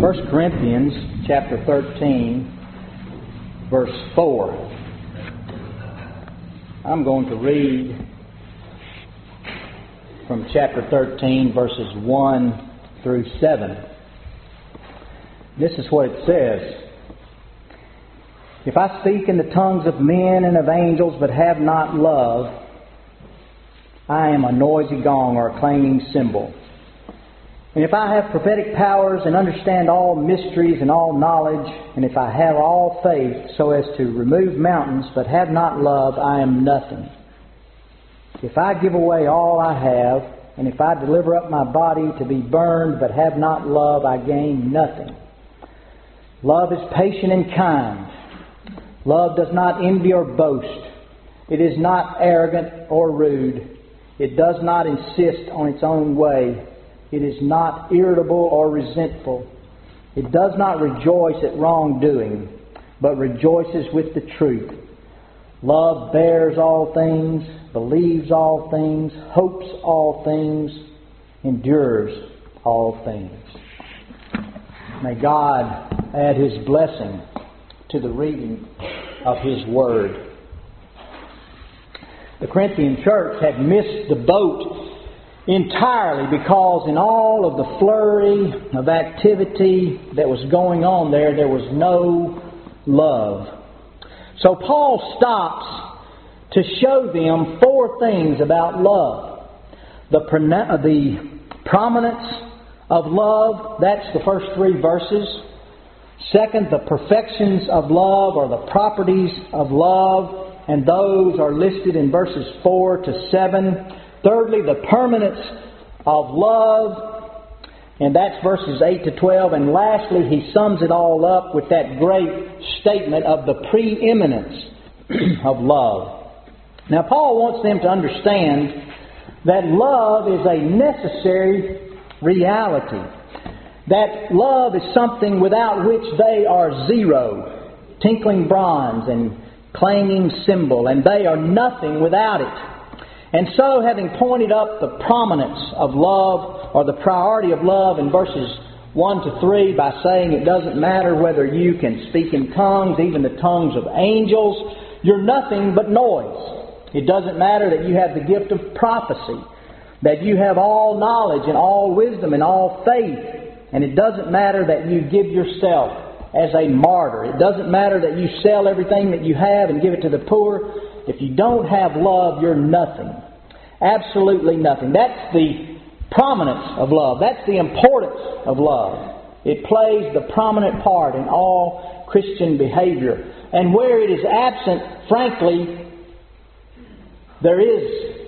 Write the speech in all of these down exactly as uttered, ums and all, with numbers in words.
First Corinthians chapter thirteen, verse four. I'm going to read from chapter thirteen, verses one through seven. This is what it says. If I speak in the tongues of men and of angels, but have not love, I am a noisy gong or a clanging cymbal. And if I have prophetic powers and understand all mysteries and all knowledge, and if I have all faith so as to remove mountains, but have not love, I am nothing. If I give away all I have, and if I deliver up my body to be burned, but have not love, I gain nothing. Love is patient and kind. Love does not envy or boast. It is not arrogant or rude. It does not insist on its own way. It is not irritable or resentful. It does not rejoice at wrongdoing, but rejoices with the truth. Love bears all things, believes all things, hopes all things, endures all things. May God add His blessing to the reading of His Word. The Corinthian church had missed the boat entirely because in all of the flurry of activity that was going on there, there was no love. So Paul stops to show them four things about love. The, the prominence of love, that's the first three verses. Second, the perfections of love, or the properties of love, and those are listed in verses four to seven. Thirdly, the permanence of love, and that's verses eight to twelve. And lastly, he sums it all up with that great statement of the preeminence of love. Now, Paul wants them to understand that love is a necessary reality. That love is something without which they are zero, tinkling bronze and clanging cymbal, and they are nothing without it. And so, having pointed up the prominence of love, or the priority of love in verses one to three, by saying it doesn't matter whether you can speak in tongues, even the tongues of angels, you're nothing but noise. It doesn't matter that you have the gift of prophecy, that you have all knowledge and all wisdom and all faith. And it doesn't matter that you give yourself as a martyr. It doesn't matter that you sell everything that you have and give it to the poor. If you don't have love, you're nothing. Absolutely nothing. That's the prominence of love. That's the importance of love. It plays the prominent part in all Christian behavior. And where it is absent, frankly, there is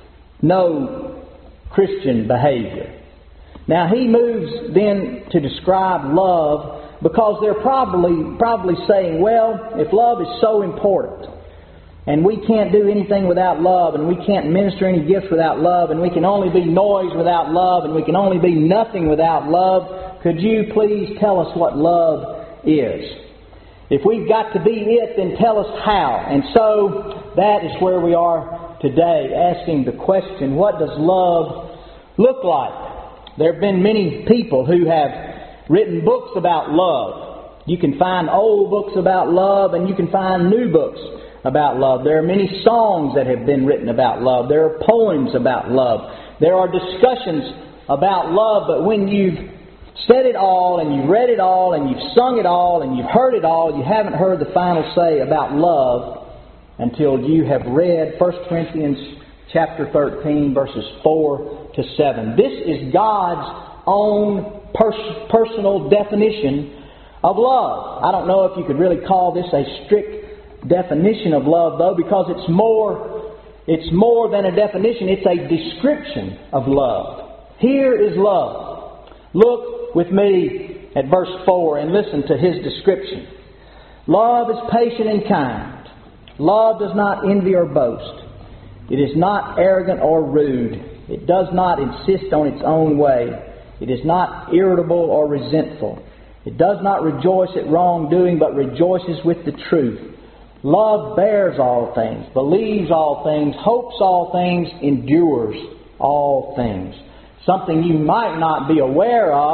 no Christian behavior. Now, he moves then to describe love because they're probably probably saying, well, if love is so important, and we can't do anything without love, and we can't minister any gifts without love, and we can only be noise without love, and we can only be nothing without love, could you please tell us what love is? If we've got to be it, then tell us how. And so that is where we are today, asking the question, what does love look like? There have been many people who have written books about love. You can find old books about love, and you can find new books about love. There are many songs that have been written about love. There are poems about love. There are discussions about love, but when you've said it all, and you've read it all, and you've sung it all, and you've heard it all, you haven't heard the final say about love until you have read First Corinthians chapter thirteen, verses four to seven. This is God's own pers- personal definition of love. I don't know if you could really call this a strict definition of love, though, because it's more it's more than a definition. It's a description of love. Here is love. Look with me at verse four and listen to his description. Love is patient and kind. Love does not envy or boast. It is not arrogant or rude. It does not insist on its own way. It is not irritable or resentful. It does not rejoice at wrongdoing, but rejoices with the truth. Love bears all things, believes all things, hopes all things, endures all things. Something you might not be aware of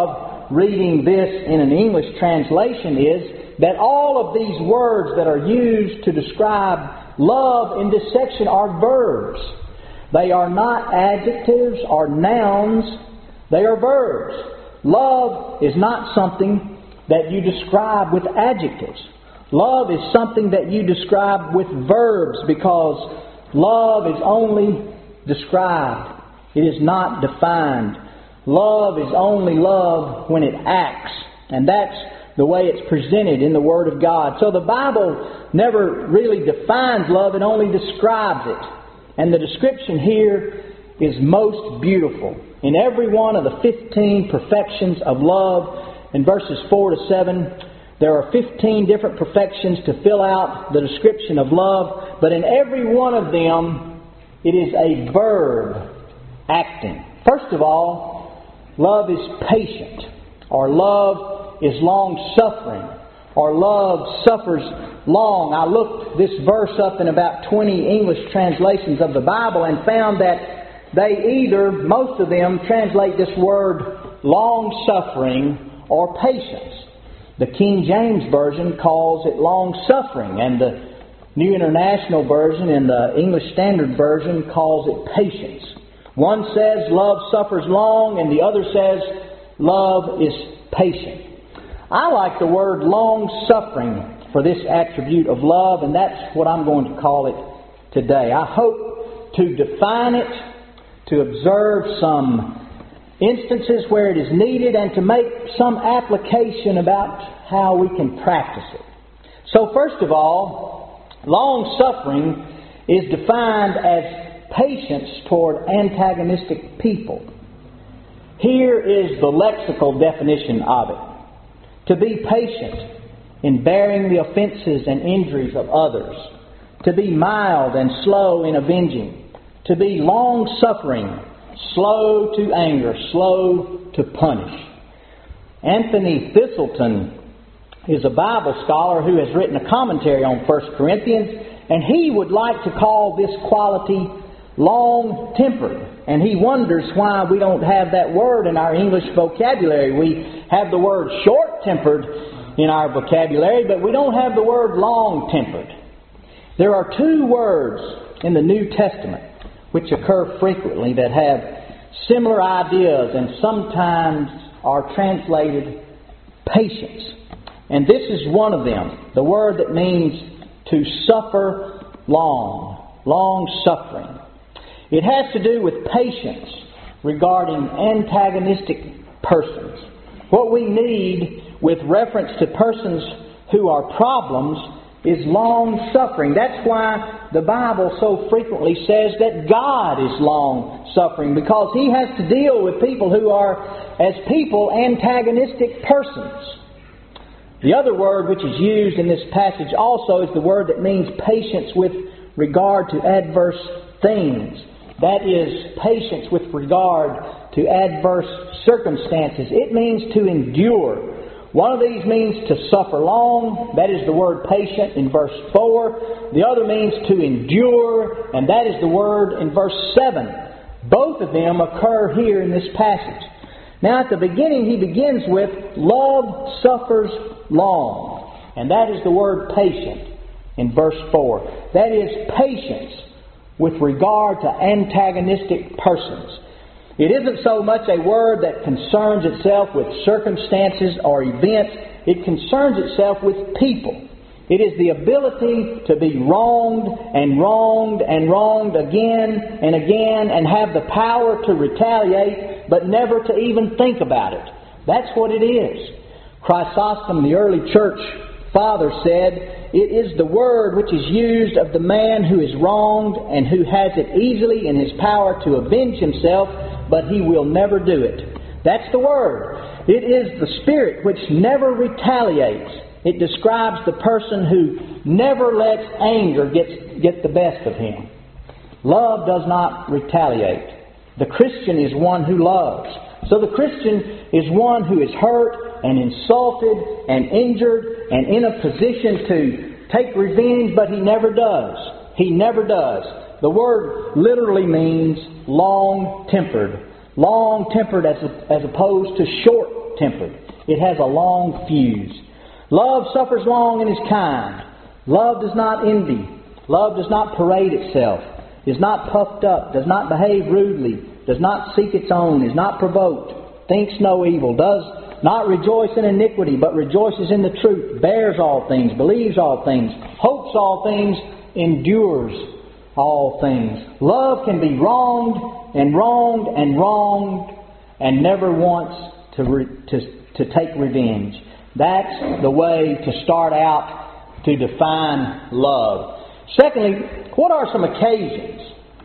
reading this in an English translation is that all of these words that are used to describe love in this section are verbs. They are not adjectives or nouns. They are verbs. Love is not something that you describe with adjectives. Love is something that you describe with verbs, because love is only described. It is not defined. Love is only love when it acts. And that's the way it's presented in the Word of God. So the Bible never really defines love, it only describes it. And the description here is most beautiful. In every one of the fifteen perfections of love, in verses four to seven, there are fifteen different perfections to fill out the description of love. But in every one of them, it is a verb, acting. First of all, love is patient, or love is long-suffering, or love suffers long. I looked this verse up in about twenty English translations of the Bible and found that they either, most of them, translate this word long-suffering or patience. The King James Version calls it long-suffering, and the New International Version and the English Standard Version calls it patience. One says love suffers long, and the other says love is patient. I like the word long-suffering for this attribute of love, and that's what I'm going to call it today. I hope to define it, to observe some instances where it is needed, and to make some application about how we can practice it. So first of all, long-suffering is defined as patience toward antagonistic people. Here is the lexical definition of it. To be patient in bearing the offenses and injuries of others. To be mild and slow in avenging. To be long-suffering, slow to anger, slow to punish. Anthony Thistleton is a Bible scholar who has written a commentary on First Corinthians, and he would like to call this quality long-tempered. And he wonders why we don't have that word in our English vocabulary. We have the word short-tempered in our vocabulary, but we don't have the word long-tempered. There are two words in the New Testament which occur frequently that have similar ideas and sometimes are translated patience. And this is one of them, the word that means to suffer long, long-suffering. It has to do with patience regarding antagonistic persons. What we need with reference to persons who are problems is long-suffering. That's why the Bible so frequently says that God is long-suffering, because He has to deal with people who are, as people, antagonistic persons. The other word which is used in this passage also is the word that means patience with regard to adverse things. That is, patience with regard to adverse circumstances. It means to endure. One of these means to suffer long. That is the word patient in verse four. The other means to endure, and that is the word in verse seven. Both of them occur here in this passage. Now at the beginning he begins with, love suffers long. And that is the word patient in verse four. That is patience with regard to antagonistic persons. It isn't so much a word that concerns itself with circumstances or events. It concerns itself with people. It is the ability to be wronged and wronged and wronged again and again and have the power to retaliate, but never to even think about it. That's what it is. Chrysostom, the early church father, said, "It is the word which is used of the man who is wronged and who has it easily in his power to avenge himself, but he will never do it." That's the word. It is the spirit which never retaliates. It describes the person who never lets anger get, get the best of him. Love does not retaliate. The Christian is one who loves. So the Christian is one who is hurt and insulted and injured and in a position to take revenge, but he never does. He never does. The word literally means long-tempered. Long-tempered as, as opposed to short short-tempered. It has a long fuse. Love suffers long and is kind. Love does not envy. Love does not parade itself, is not puffed up, does not behave rudely, does not seek its own, is not provoked, thinks no evil, does not rejoice in iniquity, but rejoices in the truth, bears all things, believes all things, hopes all things, endures all things. Love can be wronged and wronged and wronged and never wants to, re, to, to take revenge. That's the way to start out to define love. Secondly, what are some occasions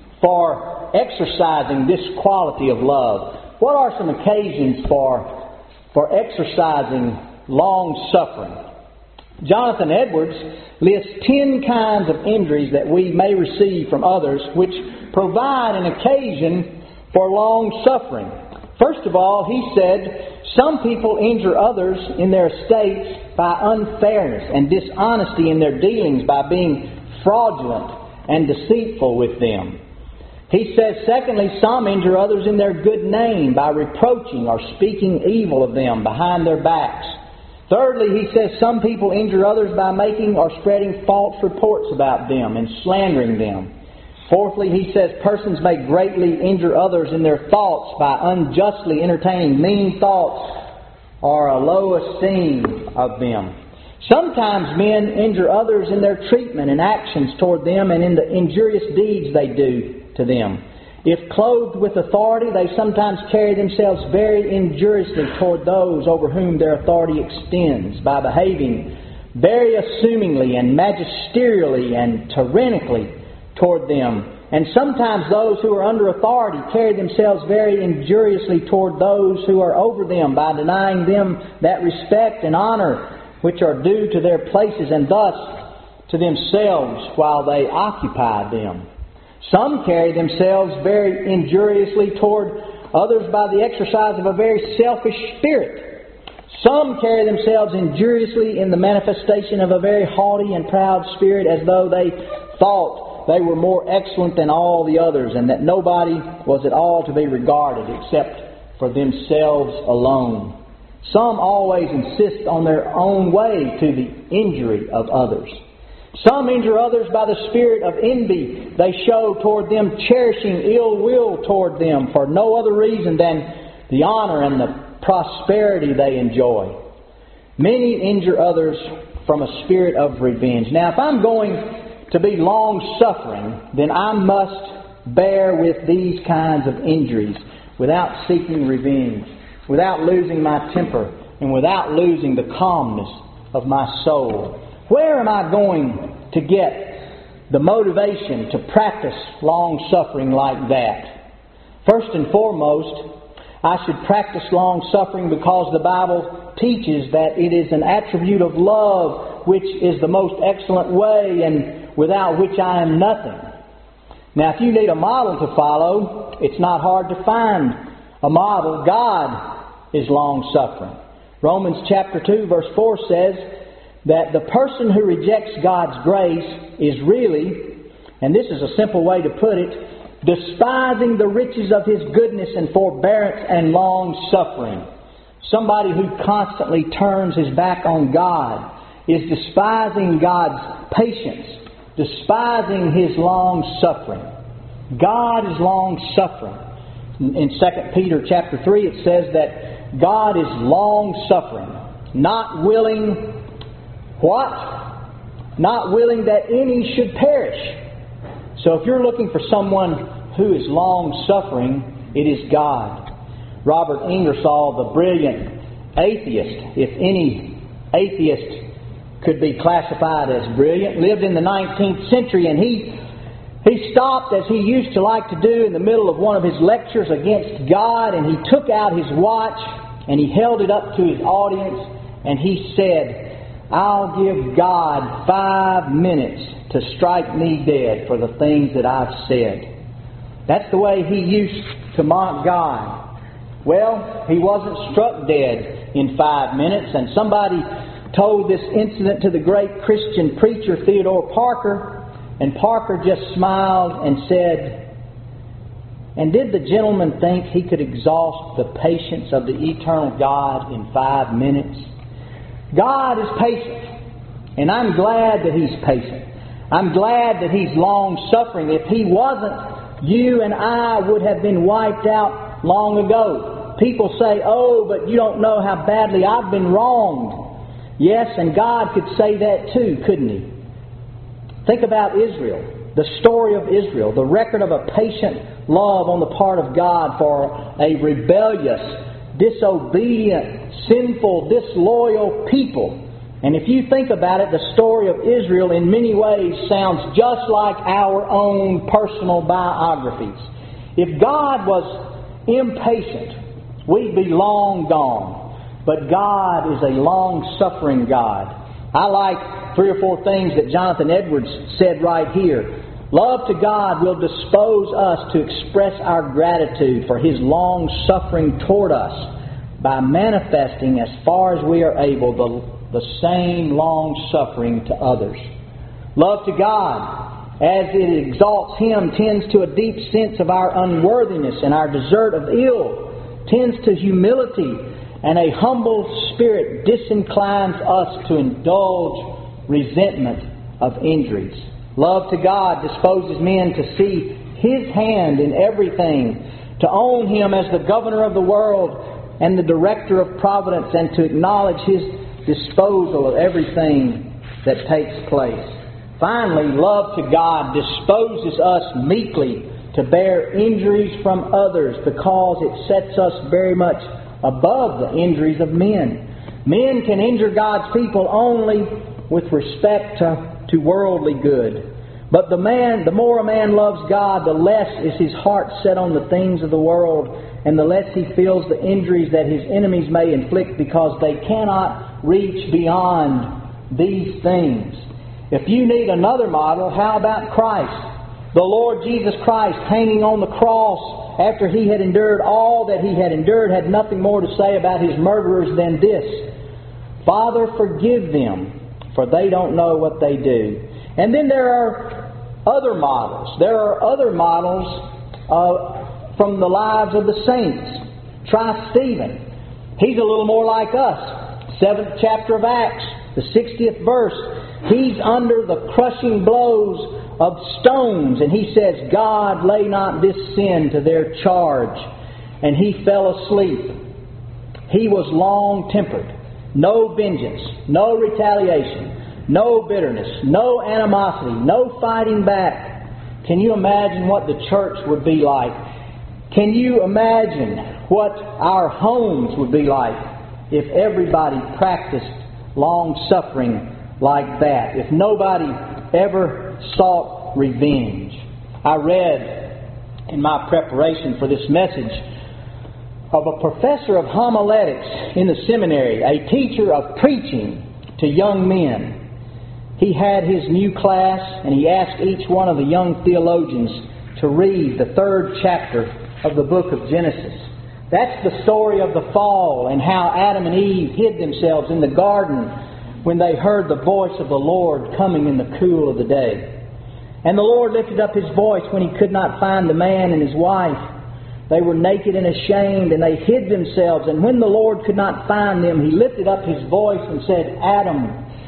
for exercising this quality of love? What are some occasions for for exercising long-suffering? Jonathan Edwards lists ten kinds of injuries that we may receive from others which provide an occasion for long-suffering. First of all, he said, some people injure others in their estates by unfairness and dishonesty in their dealings, by being fraudulent and deceitful with them. He says, secondly, some injure others in their good name by reproaching or speaking evil of them behind their backs. Thirdly, he says, some people injure others by making or spreading false reports about them and slandering them. Fourthly, he says, persons may greatly injure others in their thoughts by unjustly entertaining mean thoughts or a low esteem of them. Sometimes men injure others in their treatment and actions toward them and in the injurious deeds they do to them. If clothed with authority, they sometimes carry themselves very injuriously toward those over whom their authority extends by behaving very assumingly and magisterially and tyrannically toward them. And sometimes those who are under authority carry themselves very injuriously toward those who are over them by denying them that respect and honor which are due to their places, and thus to themselves while they occupy them. Some carry themselves very injuriously toward others by the exercise of a very selfish spirit. Some carry themselves injuriously in the manifestation of a very haughty and proud spirit, as though they thought they were more excellent than all the others, and that nobody was at all to be regarded except for themselves alone. Some always insist on their own way to the injury of others. Some injure others by the spirit of envy they show toward them, cherishing ill will toward them for no other reason than the honor and the prosperity they enjoy. Many injure others from a spirit of revenge. Now, if I'm going to be long-suffering, then I must bear with these kinds of injuries without seeking revenge, without losing my temper, and without losing the calmness of my soul. Where am I going to get the motivation to practice long-suffering like that? First and foremost, I should practice long-suffering because the Bible teaches that it is an attribute of love, which is the most excellent way and without which I am nothing. Now, if you need a model to follow, it's not hard to find a model. God is long-suffering. Romans chapter two verse four says that the person who rejects God's grace is really, and this is a simple way to put it, despising the riches of His goodness and forbearance and long-suffering. Somebody who constantly turns his back on God is despising God's patience, despising His long-suffering. God is long-suffering. In Second Peter chapter three it says that God is long-suffering, not willing what? Not willing that any should perish. So if you're looking for someone who is long-suffering, it is God. Robert Ingersoll, the brilliant atheist, if any atheist could be classified as brilliant, lived in the nineteenth century, and he he stopped, as he used to like to do, in the middle of one of his lectures against God, and he took out his watch and he held it up to his audience and he said, "I'll give God five minutes to strike me dead for the things that I've said." That's the way he used to mock God. Well, he wasn't struck dead in five minutes, and somebody told this incident to the great Christian preacher Theodore Parker, and Parker just smiled and said, And did the gentleman think he could exhaust the patience of the eternal God in five minutes? God is patient, and I'm glad that He's patient. I'm glad that He's long-suffering. If He wasn't, you and I would have been wiped out long ago. People say, oh, but you don't know how badly I've been wronged. Yes, and God could say that too, couldn't He? Think about Israel, the story of Israel, the record of a patient love on the part of God for a rebellious, disobedient, sinful, disloyal people. And if you think about it, the story of Israel in many ways sounds just like our own personal biographies. If God was impatient, we'd be long gone. But God is a long-suffering God. I like three or four things that Jonathan Edwards said right here. Love to God will dispose us to express our gratitude for His long-suffering toward us by manifesting as far as we are able the, the same long-suffering to others. Love to God, as it exalts Him, tends to a deep sense of our unworthiness and our desert of ill, tends to humility, and a humble spirit disinclines us to indulge resentment of injuries. Love to God disposes men to see His hand in everything, to own Him as the governor of the world and the director of providence, and to acknowledge His disposal of everything that takes place. Finally, love to God disposes us meekly to bear injuries from others, because it sets us very much above the injuries of men. Men can injure God's people only with respect to, to worldly good. But the man, the more a man loves God, the less is his heart set on the things of the world, and the less he feels the injuries that his enemies may inflict, because they cannot reach beyond these things. If you need another model, how about Christ? The Lord Jesus Christ, hanging on the cross after He had endured all that He had endured, had nothing more to say about His murderers than this: Father, forgive them, for they don't know what they do. And then there are other models. There are other models uh, from the lives of the saints. Try Stephen. He's a little more like us. Seventh chapter of Acts, the sixtieth verse. He's under the crushing blows of stones, and he says, God, lay not this sin to their charge. And he fell asleep. He was long-tempered. No vengeance, no retaliation, no bitterness, no animosity, no fighting back. Can you imagine what the church would be like? Can you imagine what our homes would be like if everybody practiced long-suffering like that? If nobody ever sought revenge. I read in my preparation for this message of a professor of homiletics in the seminary, a teacher of preaching to young men. He had his new class, and he asked each one of the young theologians to read the third chapter of the book of Genesis. That's the story of the fall and how Adam and Eve hid themselves in the garden when they heard the voice of the Lord coming in the cool of the day. And the Lord lifted up His voice when He could not find the man and his wife. They were naked and ashamed, and they hid themselves. And when the Lord could not find them, He lifted up His voice and said, Adam,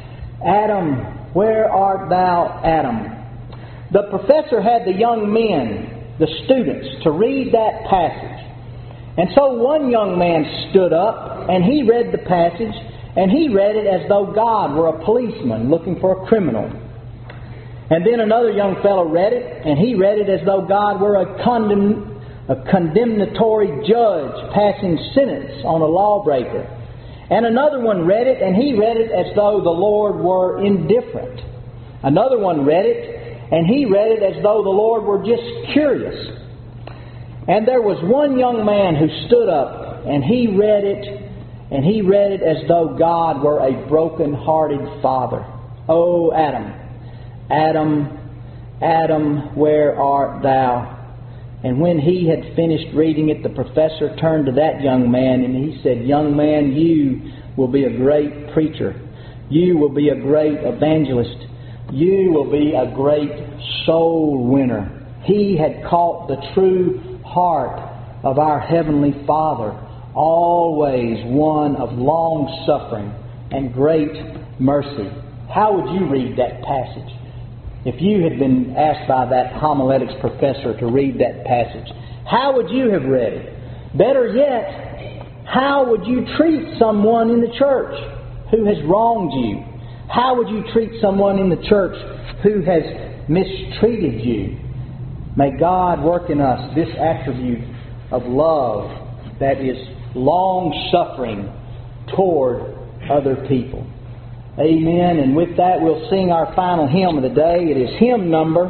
Adam, where art thou, Adam? The professor had the young men, the students, to read that passage. And so one young man stood up, and he read the passage, and he read it as though God were a policeman looking for a criminal. And then another young fellow read it, and he read it as though God were a, condemn, a condemnatory judge passing sentence on a lawbreaker. And another one read it, and he read it as though the Lord were indifferent. Another one read it, and he read it as though the Lord were just curious. And there was one young man who stood up, and he read it, and he read it as though God were a broken-hearted father. Oh, Adam, Adam, Adam, where art thou? And when he had finished reading it, the professor turned to that young man and he said, Young man, you will be a great preacher. You will be a great evangelist. You will be a great soul winner. He had caught the true heart of our Heavenly Father, always one of long suffering and great mercy. How would you read that passage? If you had been asked by that homiletics professor to read that passage, how would you have read it? Better yet, how would you treat someone in the church who has wronged you? How would you treat someone in the church who has mistreated you? May God work in us this attribute of love that is long-suffering toward other people. Amen. And with that, we'll sing our final hymn of the day. It is hymn number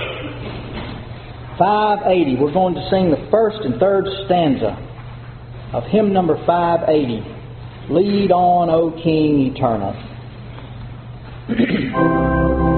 five eighty. We're going to sing the first and third stanza of hymn number five eighty. Lead on, O King Eternal.